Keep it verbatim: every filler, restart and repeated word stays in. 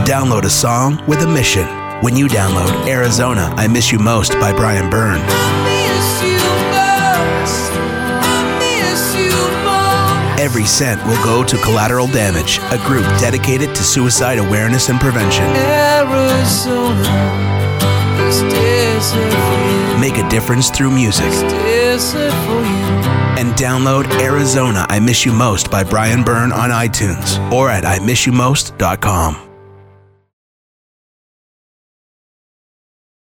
Download a song with a mission when you download Arizona, I Miss You Most by Brian Byrne. Every cent will go to Collateral Damage, a group dedicated to suicide awareness and prevention. Arizona, Make a difference through music. And download Arizona, I Miss You Most by Brian Byrne on iTunes or at I miss you most dot com.